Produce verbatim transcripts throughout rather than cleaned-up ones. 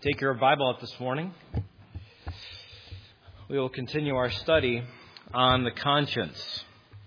Take your Bible out this morning. We will continue our study on the conscience.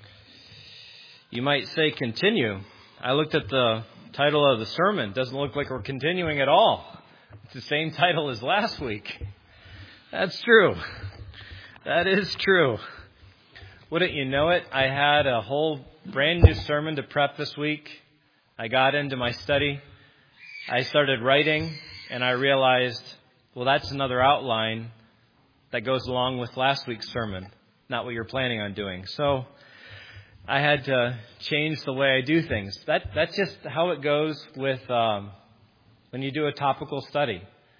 You might say continue. I looked at the title of the sermon. Doesn't look like we're continuing at all. It's the same title as last week. That's true. That is true. Wouldn't you know it? I had a whole brand new sermon to prep this week. I got into my study. I started writing. And I realized, well, that's another outline that goes along with last week's sermon, not what you're planning on doing. So I had to change the way I do things. That That's just how it goes with um, when you do a topical study.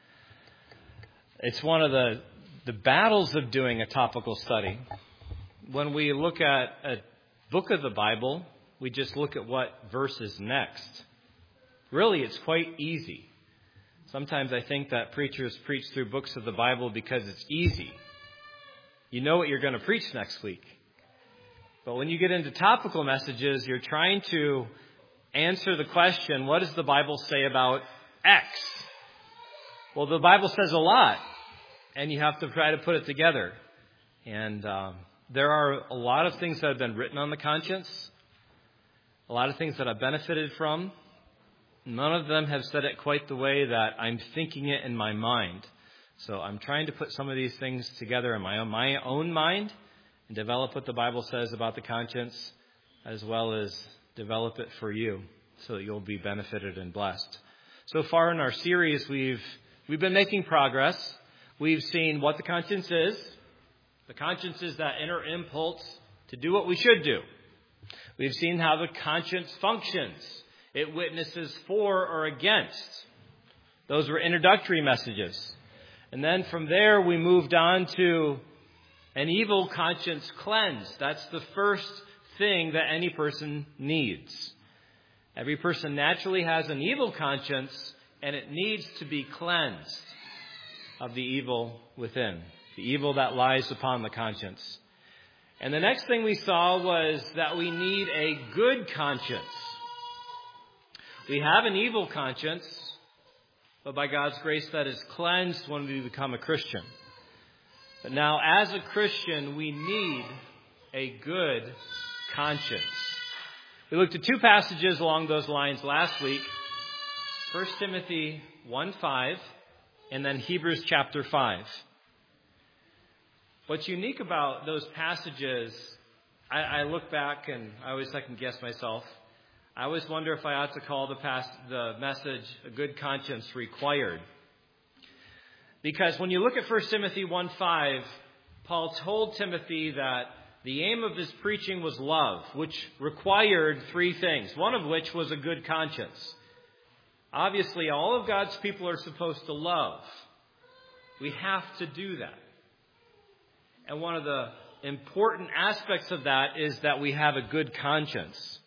It's one of the, the battles of doing a topical study. When we look at a book of the Bible, we just look at what verse is next. Really, it's quite easy. Sometimes I think that preachers preach through books of the Bible because it's easy. You know what you're going to preach next week. But when you get into topical messages, you're trying to answer the question, what does the Bible say about X? Well, the Bible says a lot, and you have to try to put it together. And um, there are a lot of things that have been written on the conscience, a lot of things that I've benefited from. None of them have said it quite the way that I'm thinking it in my mind. So I'm trying to put some of these things together in my own, my own mind and develop what the Bible says about the conscience, as well as develop it for you so that you'll be benefited and blessed. So far in our series, we've we've been making progress. We've seen what the conscience is. The conscience is that inner impulse to do what we should do. We've seen how the conscience functions. It witnesses for or against. Those were introductory messages. And then from there, we moved on to an evil conscience cleansed. That's the first thing that any person needs. Every person naturally has an evil conscience, and it needs to be cleansed of the evil within, the evil that lies upon the conscience. And the next thing we saw was that we need a good conscience. We have an evil conscience, but by God's grace that is cleansed when we become a Christian. But now as a Christian, we need a good conscience. We looked at two passages along those lines last week. First Timothy one five and then Hebrews chapter five. What's unique about those passages, I, I look back and I always second guess myself. I always wonder if I ought to call the past, the message, a good conscience required. Because when you look at First Timothy one five, Paul told Timothy that the aim of his preaching was love, which required three things, one of which was a good conscience. Obviously, all of God's people are supposed to love. We have to do that. And one of the important aspects of that is that we have a good conscience.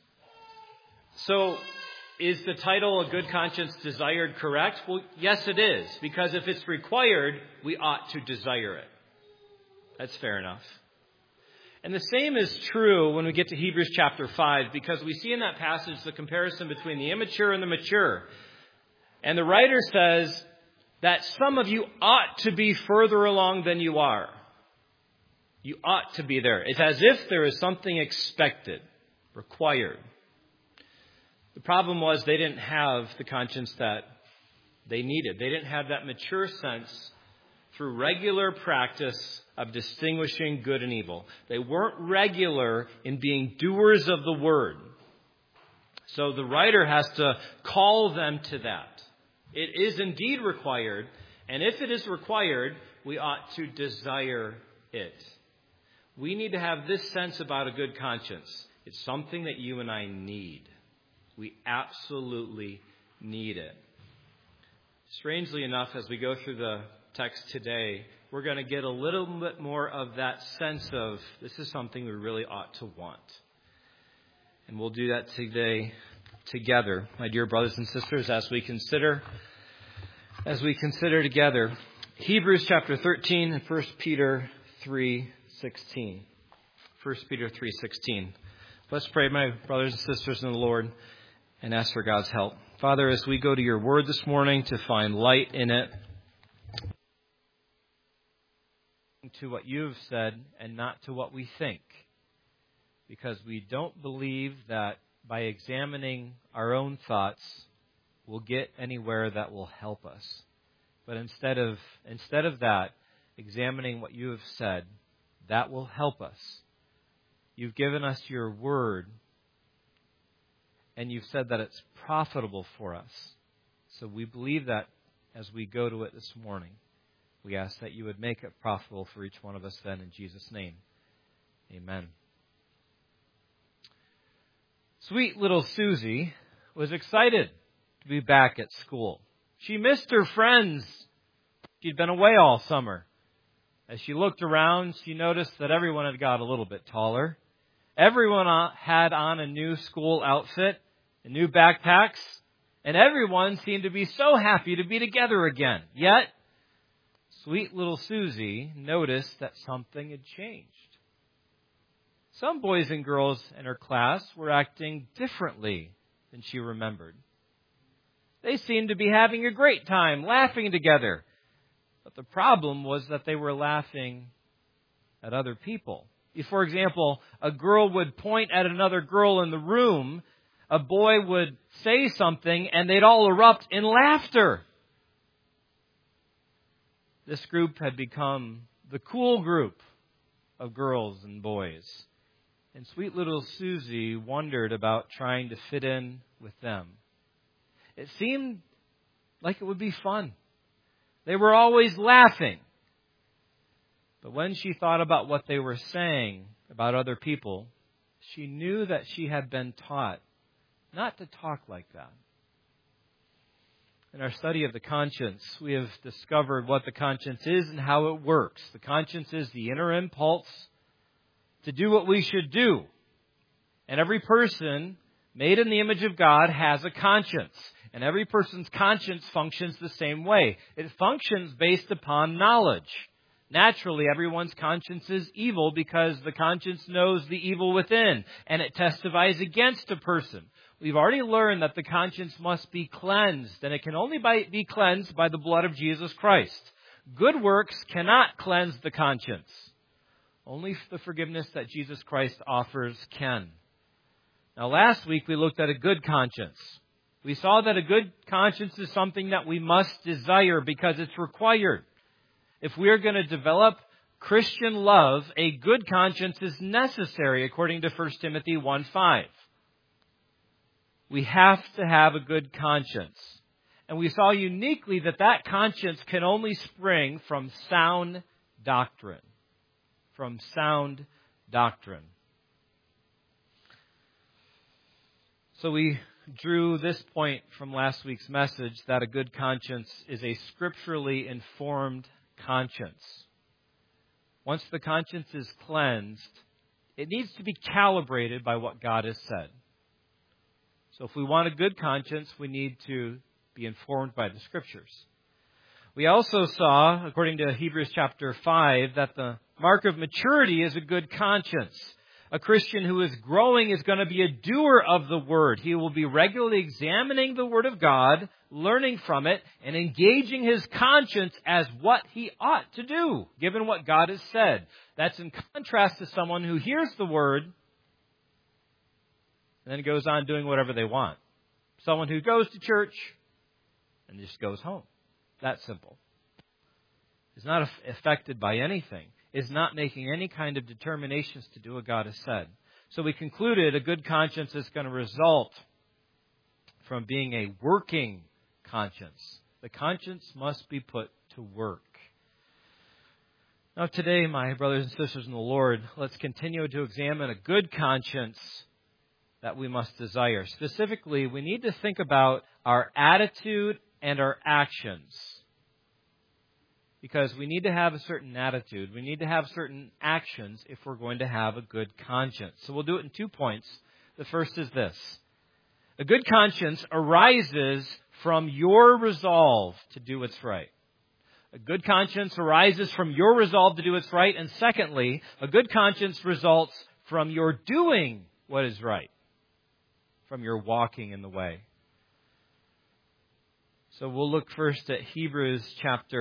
So, is the title, A Good Conscience Desired, correct? Well, yes, it is. Because if it's required, we ought to desire it. That's fair enough. And the same is true when we get to Hebrews chapter five, because we see in that passage the comparison between the immature and the mature. And the writer says that some of you ought to be further along than you are. You ought to be there. It's as if there is something expected, required. The problem was they didn't have the conscience that they needed. They didn't have that mature sense through regular practice of distinguishing good and evil. They weren't regular in being doers of the word. So the writer has to call them to that. It is indeed required, and if it is required, we ought to desire it. We need to have this sense about a good conscience. It's something that you and I need. We absolutely need it. Strangely enough, as we go through the text today, we're going to get a little bit more of that sense of this is something we really ought to want. And we'll do that today together, my dear brothers and sisters, as we consider, as we consider together Hebrews chapter thirteen and First Peter three sixteen. First Peter three sixteen. Let's pray, my brothers and sisters in the Lord, and ask for God's help. Father, as we go to your word this morning to find light in it, to what you have said and not to what we think. Because we don't believe that by examining our own thoughts, we'll get anywhere that will help us. But instead of instead of that, examining what you have said, that will help us. You've given us your word, and you've said that it's profitable for us. So we believe that as we go to it this morning. We ask that you would make it profitable for each one of us then in Jesus' name. Amen. Sweet little Susie was excited to be back at school. She missed her friends. She'd been away all summer. As she looked around, she noticed that everyone had got a little bit taller. Everyone had on a new school outfit and new backpacks, and everyone seemed to be so happy to be together again. Yet, sweet little Susie noticed that something had changed. Some boys and girls in her class were acting differently than she remembered. They seemed to be having a great time, laughing together. But the problem was that they were laughing at other people. If, for example, a girl would point at another girl in the room, a boy would say something, and they'd all erupt in laughter. This group had become the cool group of girls and boys. And sweet little Susie wondered about trying to fit in with them. It seemed like it would be fun. They were always laughing. But when she thought about what they were saying about other people, she knew that she had been taught not to talk like that. In our study of the conscience, we have discovered what the conscience is and how it works. The conscience is the inner impulse to do what we should do. And every person made in the image of God has a conscience. And every person's conscience functions the same way. It functions based upon knowledge. Naturally, everyone's conscience is evil because the conscience knows the evil within, and it testifies against a person. We've already learned that the conscience must be cleansed, and it can only be cleansed by the blood of Jesus Christ. Good works cannot cleanse the conscience. Only the forgiveness that Jesus Christ offers can. Now, last week we looked at a good conscience. We saw that a good conscience is something that we must desire because it's required. If we are going to develop Christian love, a good conscience is necessary according to First Timothy one five. We have to have a good conscience. And we saw uniquely that that conscience can only spring from sound doctrine. From sound doctrine. So we drew this point from last week's message that a good conscience is a scripturally informed conscience. Once the conscience is cleansed, it needs to be calibrated by what God has said. So if we want a good conscience, we need to be informed by the Scriptures. We also saw, according to Hebrews chapter five, that the mark of maturity is a good conscience. A Christian who is growing is going to be a doer of the Word. He will be regularly examining the Word of God, learning from it, and engaging his conscience as what he ought to do, given what God has said. That's in contrast to someone who hears the Word and then goes on doing whatever they want. Someone who goes to church and just goes home. That simple. Is not affected by anything. Is not making any kind of determinations to do what God has said. So we concluded a good conscience is going to result from being a working conscience. The conscience must be put to work. Now today, my brothers and sisters in the Lord, let's continue to examine a good conscience that we must desire. Specifically, we need to think about our attitude and our actions. Because we need to have a certain attitude. We need to have certain actions if we're going to have a good conscience. So we'll do it in two points. The first is this. A good conscience arises from your resolve to do what's right. A good conscience arises from your resolve to do what's right. And secondly, a good conscience results from your doing what is right. From your walking in the way. So we'll look first at Hebrews chapter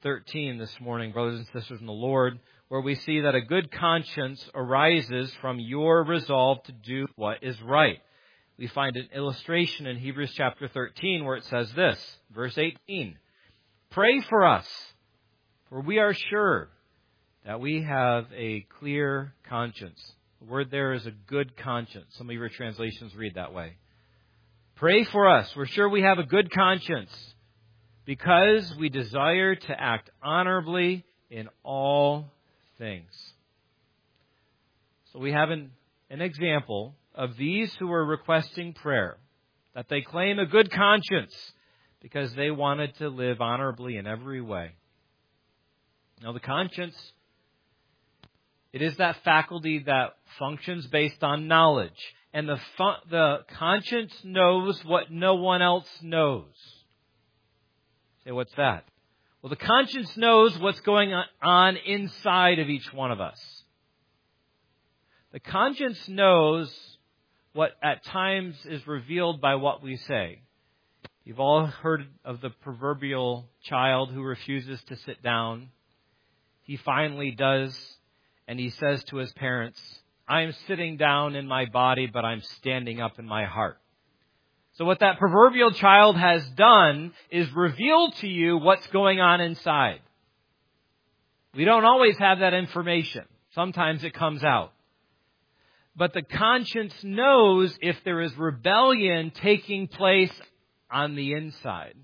thirteen this morning, brothers and sisters in the Lord, where we see that a good conscience arises from your resolve to do what is right. We find an illustration in Hebrews chapter thirteen where it says this, verse eighteen, "Pray for us, for we are sure that we have a clear conscience." The word there is a good conscience. Some of your translations read that way. Pray for us. We're sure we have a good conscience because we desire to act honorably in all things. So we have an, an example of these who are requesting prayer, that they claim a good conscience because they wanted to live honorably in every way. Now the conscience, it is that faculty that functions based on knowledge. And the fu- the conscience knows what no one else knows. Say, what's that? Well, the conscience knows what's going on inside of each one of us. The conscience knows what at times is revealed by what we say. You've all heard of the proverbial child who refuses to sit down. He finally does, and he says to his parents, "I'm sitting down in my body, but I'm standing up in my heart." So what that proverbial child has done is revealed to you what's going on inside. We don't always have that information. Sometimes it comes out. But the conscience knows if there is rebellion taking place on the inside.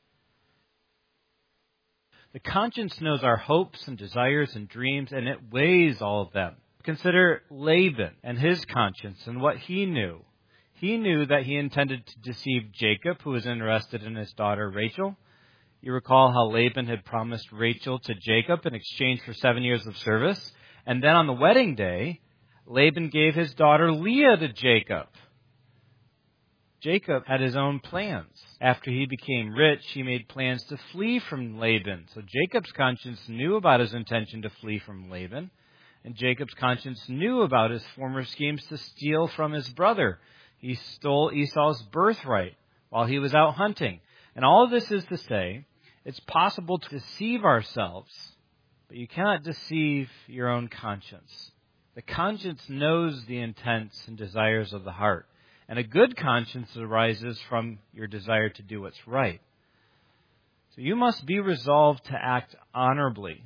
The conscience knows our hopes and desires and dreams, and it weighs all of them. Consider Laban and his conscience and what he knew. He knew that he intended to deceive Jacob, who was interested in his daughter Rachel. You recall how Laban had promised Rachel to Jacob in exchange for seven years of service. And then on the wedding day, Laban gave his daughter Leah to Jacob. Jacob had his own plans. After he became rich, he made plans to flee from Laban. So Jacob's conscience knew about his intention to flee from Laban. And Jacob's conscience knew about his former schemes to steal from his brother. He stole Esau's birthright while he was out hunting. And all of this is to say, it's possible to deceive ourselves, but you cannot deceive your own conscience. The conscience knows the intents and desires of the heart. And a good conscience arises from your desire to do what's right. So you must be resolved to act honorably.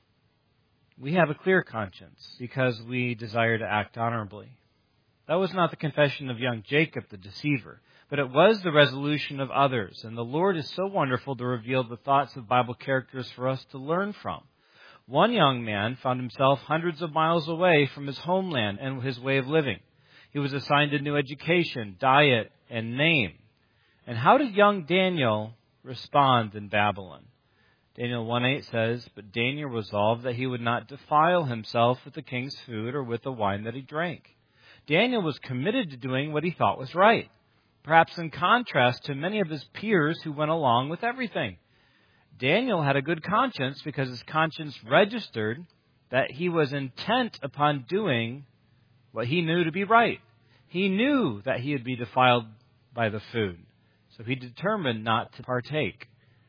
We have a clear conscience because we desire to act honorably. That was not the confession of young Jacob, the deceiver, but it was the resolution of others. And the Lord is so wonderful to reveal the thoughts of Bible characters for us to learn from. One young man found himself hundreds of miles away from his homeland and his way of living. He was assigned a new education, diet, and name. And how did young Daniel respond in Babylon? Daniel one eight says, "But Daniel resolved that he would not defile himself with the king's food or with the wine that he drank." Daniel was committed to doing what he thought was right, perhaps in contrast to many of his peers who went along with everything. Daniel had a good conscience because his conscience registered that he was intent upon doing what he knew to be right. He knew that he would be defiled by the food, so he determined not to partake.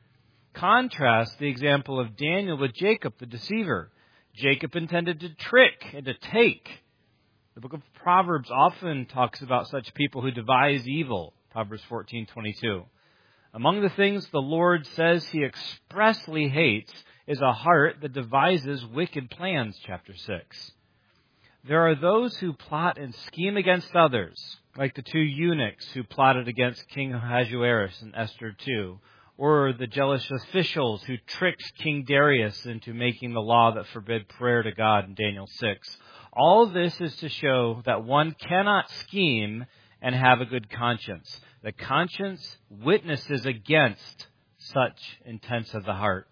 Contrast the example of Daniel with Jacob, the deceiver. Jacob intended to trick and to take. The book of Proverbs often talks about such people who devise evil, Proverbs fourteen twenty-two. Among the things the Lord says he expressly hates is a heart that devises wicked plans, chapter six. There are those who plot and scheme against others, like the two eunuchs who plotted against King Ahasuerus in Esther two, or the jealous officials who tricked King Darius into making the law that forbid prayer to God in Daniel six. All this is to show that one cannot scheme and have a good conscience. The conscience witnesses against such intents of the heart.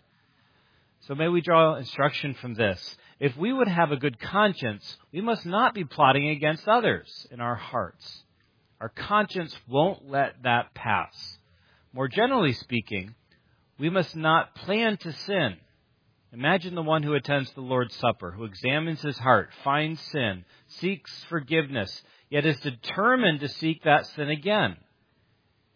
So may we draw instruction from this. If we would have a good conscience, we must not be plotting against others in our hearts. Our conscience won't let that pass. More generally speaking, we must not plan to sin. Imagine the one who attends the Lord's Supper, who examines his heart, finds sin, seeks forgiveness, yet is determined to seek that sin again.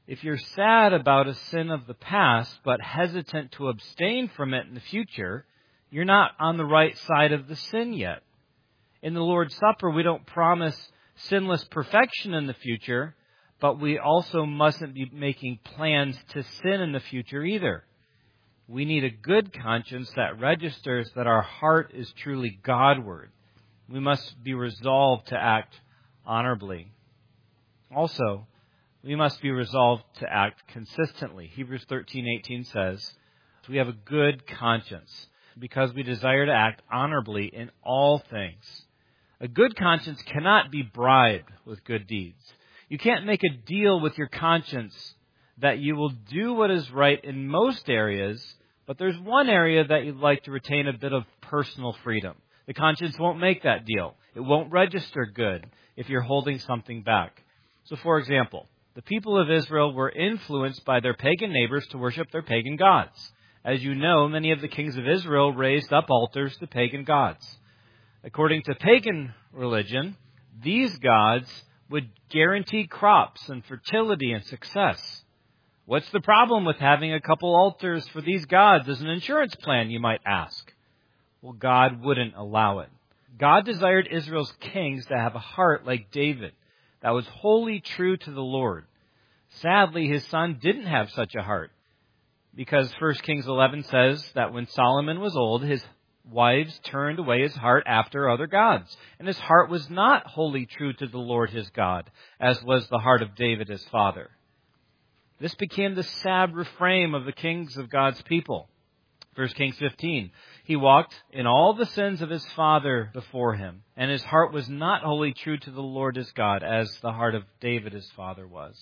If you're sad about a sin of the past, but hesitant to abstain from it in the future, you're not on the right side of the sin yet. In the Lord's Supper, we don't promise sinless perfection in the future, but we also mustn't be making plans to sin in the future either. We need a good conscience that registers that our heart is truly Godward. We must be resolved to act honorably. Also, we must be resolved to act consistently. Hebrews thirteen eighteen says, we have a good conscience because we desire to act honorably in all things. A good conscience cannot be bribed with good deeds. You can't make a deal with your conscience that you will do what is right in most areas, but there's one area that you'd like to retain a bit of personal freedom. The conscience won't make that deal. It won't register good if you're holding something back. So, for example, the people of Israel were influenced by their pagan neighbors to worship their pagan gods. As you know, many of the kings of Israel raised up altars to pagan gods. According to pagan religion, these gods would guarantee crops and fertility and success. What's the problem with having a couple altars for these gods as an insurance plan, you might ask? Well, God wouldn't allow it. God desired Israel's kings to have a heart like David that was wholly true to the Lord. Sadly, his son didn't have such a heart, because First Kings eleven says that when Solomon was old, his wives turned away his heart after other gods, and his heart was not wholly true to the Lord his God, as was the heart of David his father. This became the sad refrain of the kings of God's people. First Kings fifteen, he walked in all the sins of his father before him, and his heart was not wholly true to the Lord his God, as the heart of David his father was.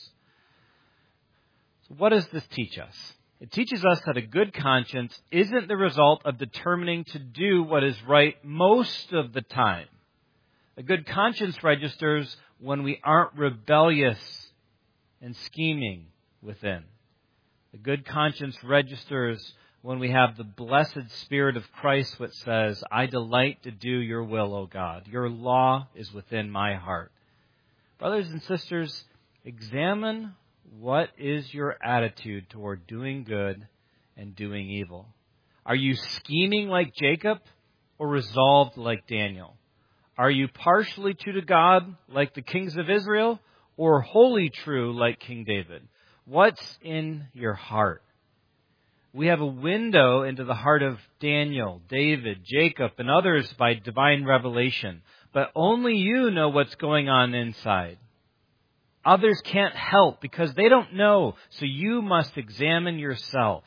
So what does this teach us? It teaches us that a good conscience isn't the result of determining to do what is right most of the time. A good conscience registers when we aren't rebellious and scheming within. A good conscience registers when we have the blessed Spirit of Christ which says, I delight to do your will, O God. Your law is within my heart. Brothers and sisters, examine what is your attitude toward doing good and doing evil. Are you scheming like Jacob or resolved like Daniel? Are you partially true to God like the kings of Israel or wholly true like King David? What's in your heart? We have a window into the heart of Daniel, David, Jacob, and others by divine revelation. But only you know what's going on inside. Others can't help because they don't know. So you must examine yourself.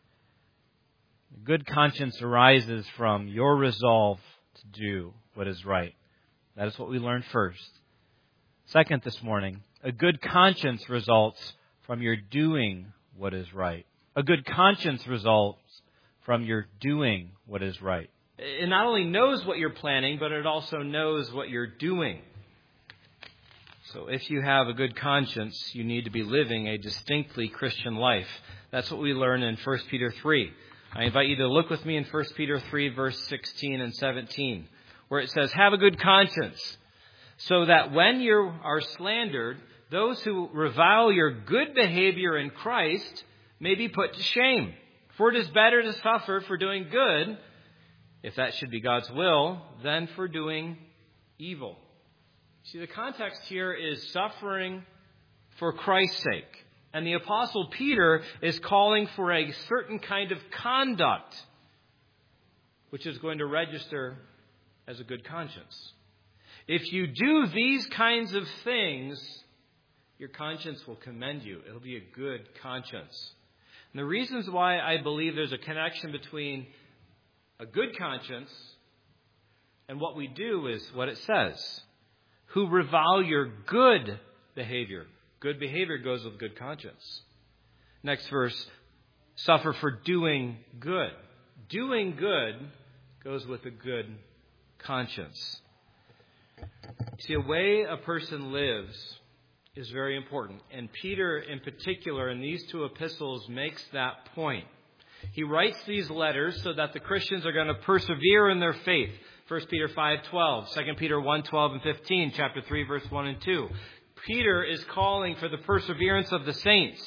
A good conscience arises from your resolve to do what is right. That is what we learned first. Second this morning, a good conscience results from your doing what is right. A good conscience results from your doing what is right. It not only knows what you're planning, but it also knows what you're doing. So if you have a good conscience, you need to be living a distinctly Christian life. That's what we learn in First Peter three. I invite you to look with me in First Peter three, verse sixteen and seventeen, where it says, have a good conscience, so that when you are slandered, those who revile your good behavior in Christ may be put to shame. For it is better to suffer for doing good, if that should be God's will, than for doing evil. See, the context here is suffering for Christ's sake. And the Apostle Peter is calling for a certain kind of conduct, which is going to register as a good conscience. If you do these kinds of things, your conscience will commend you. It'll be a good conscience. And the reasons why I believe there's a connection between a good conscience and what we do is what it says. Who revile your good behavior. Good behavior goes with good conscience. Next verse, suffer for doing good. Doing good goes with a good conscience. See, a way a person lives is very important. And Peter, in particular, in these two epistles, makes that point. He writes these letters so that the Christians are going to persevere in their faith. First Peter five twelve, Second Peter one twelve and fifteen, chapter three, verse one and two. Peter is calling for the perseverance of the saints.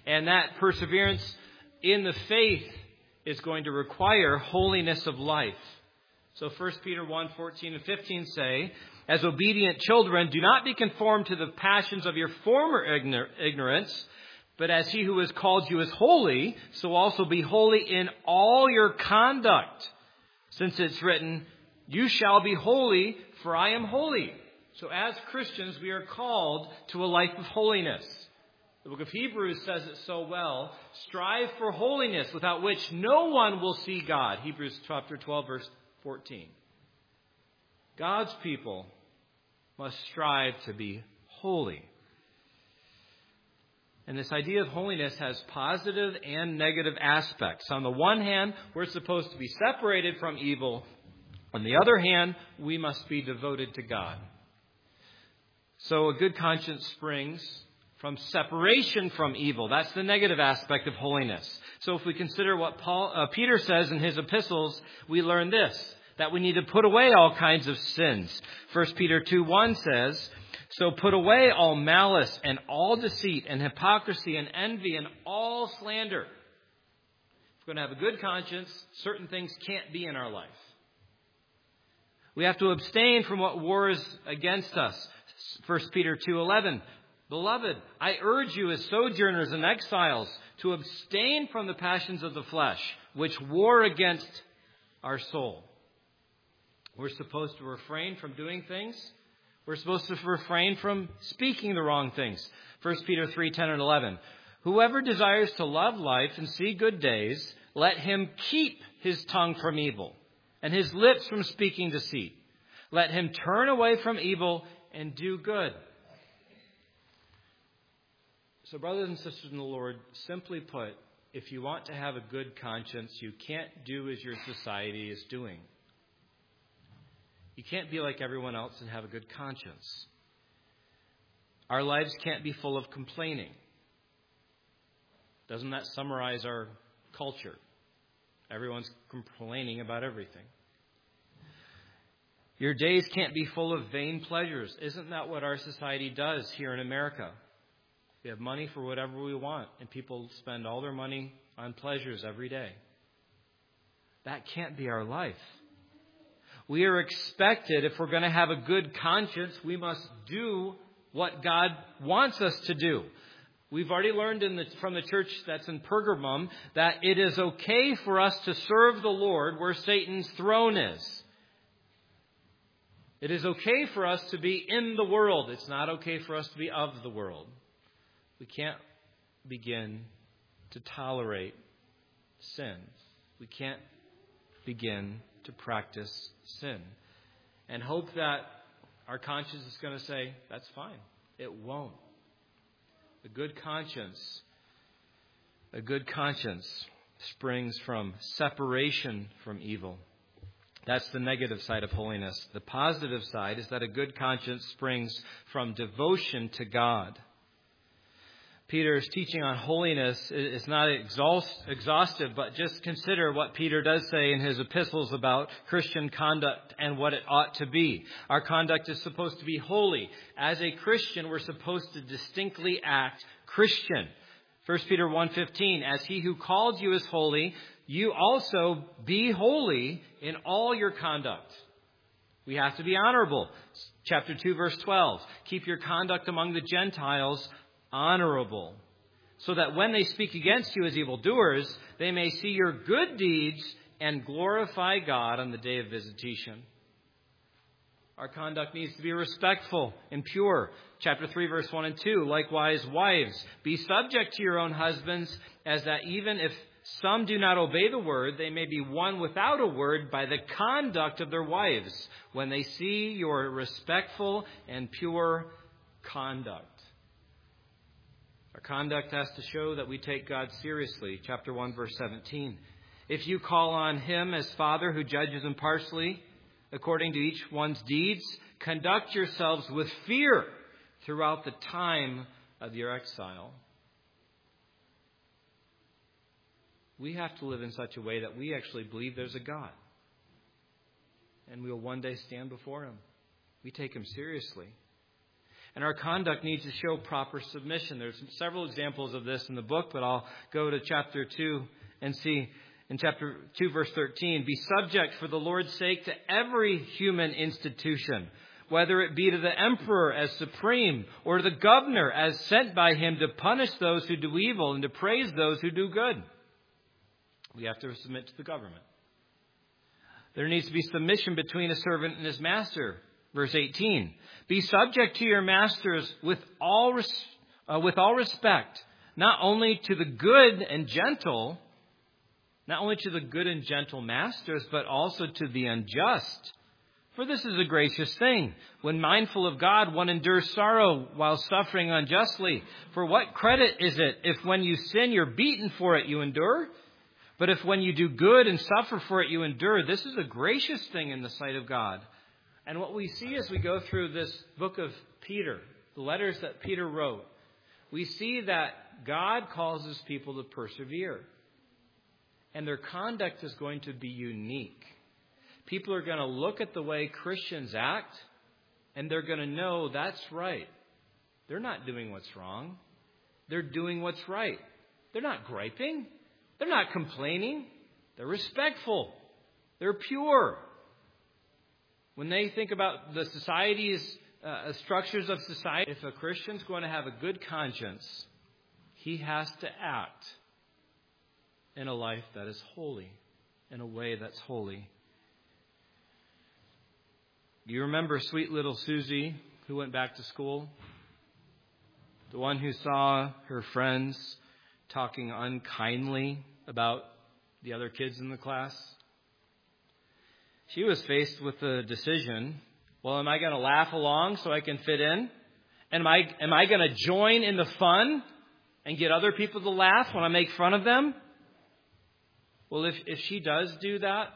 And that perseverance in the faith is going to require holiness of life. So First Peter one, fourteen and fifteen say, as obedient children, do not be conformed to the passions of your former ignor- ignorance, but as he who has called you is holy, so also be holy in all your conduct. Since it's written, you shall be holy, for I am holy. So as Christians, we are called to a life of holiness. The book of Hebrews says it so well. Strive for holiness, without which no one will see God. Hebrews chapter twelve, verse fourteen. God's people must strive to be holy. And this idea of holiness has positive and negative aspects. On the one hand, we're supposed to be separated from evil. On the other hand, we must be devoted to God. So a good conscience springs from separation from evil. That's the negative aspect of holiness. So if we consider what Paul, uh, Peter says in his epistles, we learn this, that we need to put away all kinds of sins. First Peter two one says, so put away all malice and all deceit and hypocrisy and envy and all slander. If we're going to have a good conscience, certain things can't be in our life. We have to abstain from what wars against us. First Peter two eleven. Beloved, I urge you as sojourners and exiles to abstain from the passions of the flesh, which war against our soul. We're supposed to refrain from doing things. We're supposed to refrain from speaking the wrong things. First Peter three ten and eleven. Whoever desires to love life and see good days, let him keep his tongue from evil and his lips from speaking deceit. Let him turn away from evil and do good. So brothers and sisters in the Lord, simply put, if you want to have a good conscience, you can't do as your society is doing. You can't be like everyone else and have a good conscience. Our lives can't be full of complaining. Doesn't that summarize our culture? Everyone's complaining about everything. Your days can't be full of vain pleasures. Isn't that what our society does here in America? We have money for whatever we want, and people spend all their money on pleasures every day. That can't be our life. We are expected, if we're going to have a good conscience, we must do what God wants us to do. We've already learned in the, from the church that's in Pergamum that it is okay for us to serve the Lord where Satan's throne is. It is okay for us to be in the world. It's not okay for us to be of the world. We can't begin to tolerate sin. We can't begin to practice sin and hope that our conscience is going to say, that's fine. It won't. A good conscience, a good conscience springs from separation from evil. That's the negative side of holiness. The positive side is that a good conscience springs from devotion to God. Peter's teaching on holiness is not exhaust, exhaustive, but just consider what Peter does say in his epistles about Christian conduct and what it ought to be. Our conduct is supposed to be holy. As a Christian, we're supposed to distinctly act Christian. First Peter one fifteen, as he who called you is holy, you also be holy in all your conduct. We have to be honorable. Chapter two, verse twelve, keep your conduct among the Gentiles honorable, so that when they speak against you as evildoers, they may see your good deeds and glorify God on the day of visitation. Our conduct needs to be respectful and pure. Chapter three, verse one and two, likewise, wives, be subject to your own husbands, as that even if some do not obey the word, they may be won without a word by the conduct of their wives, when they see your respectful and pure conduct. Our conduct has to show that we take God seriously. Chapter one, verse seventeen. If you call on him as Father who judges impartially according to each one's deeds, conduct yourselves with fear throughout the time of your exile. We have to live in such a way that we actually believe there's a God. And we'll one day stand before him. We take him seriously. And our conduct needs to show proper submission. There's several examples of this in the book, but I'll go to chapter two and see in chapter two, verse thirteen, be subject for the Lord's sake to every human institution, whether it be to the emperor as supreme or to the governor as sent by him to punish those who do evil and to praise those who do good. We have to submit to the government. There needs to be submission between a servant and his master. Verse eighteen, be subject to your masters with all, res- uh, with all respect, not only to the good and gentle, not only to the good and gentle masters, but also to the unjust. For this is a gracious thing. When mindful of God, one endures sorrow while suffering unjustly. For what credit is it if when you sin, you're beaten for it, you endure? But if when you do good and suffer for it, you endure, this is a gracious thing in the sight of God. And what we see as we go through this book of Peter, the letters that Peter wrote, we see that God calls his people to persevere. And their conduct is going to be unique. People are going to look at the way Christians act, and they're going to know that's right. They're not doing what's wrong. They're doing what's right. They're not griping. They're not complaining. They're respectful. They're pure. When they think about the society's uh, structures of society, if a Christian's going to have a good conscience, he has to act in a life that is holy, in a way that's holy. Do you remember sweet little Susie who went back to school? The one who saw her friends talking unkindly about the other kids in the class? She was faced with the decision, well, am I going to laugh along so I can fit in? And am I, am I going to join in the fun and get other people to laugh when I make fun of them? Well, if, if she does do that,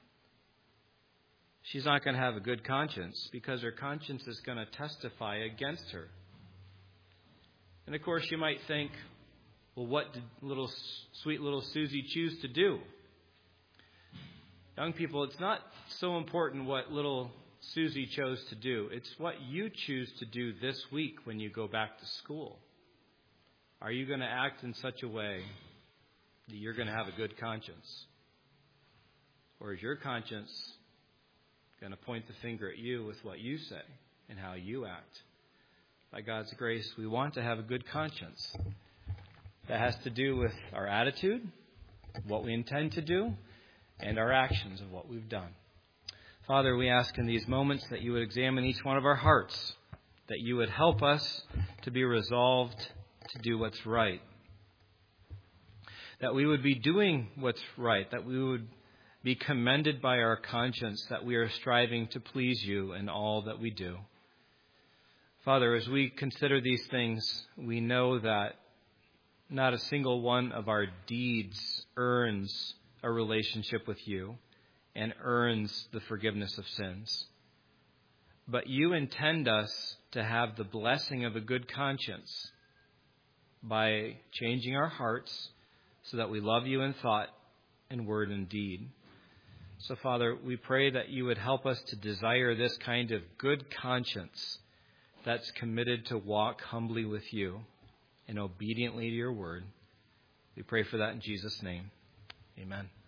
she's not going to have a good conscience because her conscience is going to testify against her. And of course, you might think, well, what did little sweet little Susie choose to do? Young people, it's not so important what little Susie chose to do. It's what you choose to do this week when you go back to school. Are you going to act in such a way that you're going to have a good conscience? Or is your conscience going to point the finger at you with what you say and how you act? By God's grace, we want to have a good conscience. That has to do with our attitude, what we intend to do, and our actions of what we've done. Father, we ask in these moments that you would examine each one of our hearts, that you would help us to be resolved to do what's right, that we would be doing what's right, that we would be commended by our conscience, that we are striving to please you in all that we do. Father, as we consider these things, we know that not a single one of our deeds earns a relationship with you and earns the forgiveness of sins. But you intend us to have the blessing of a good conscience by changing our hearts so that we love you in thought and word and deed. So, Father, we pray that you would help us to desire this kind of good conscience that's committed to walk humbly with you and obediently to your word. We pray for that in Jesus' name. Amen.